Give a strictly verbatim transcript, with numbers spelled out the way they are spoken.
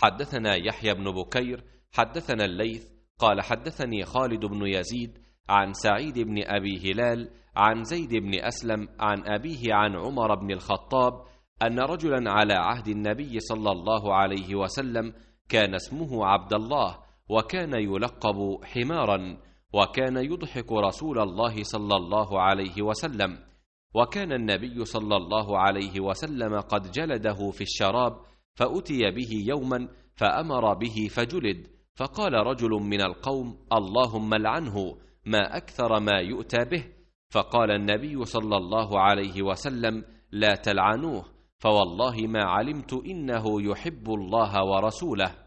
حدثنا يحيى بن بكير حدثنا الليث قال حدثني خالد بن يزيد عن سعيد بن أبي هلال عن زيد بن أسلم عن أبيه عن عمر بن الخطاب أن رجلا على عهد النبي صلى الله عليه وسلم كان اسمه عبد الله، وكان يلقب حمارا، وكان يضحك رسول الله صلى الله عليه وسلم، وكان النبي صلى الله عليه وسلم قد جلده في الشراب، فأتي به يوما فأمر به فجلد، فقال رجل من القوم: اللهم لعنه، ما أكثر ما يؤتى به. فقال النبي صلى الله عليه وسلم: لا تلعنوه، فوالله ما علمت إنه يحب الله ورسوله.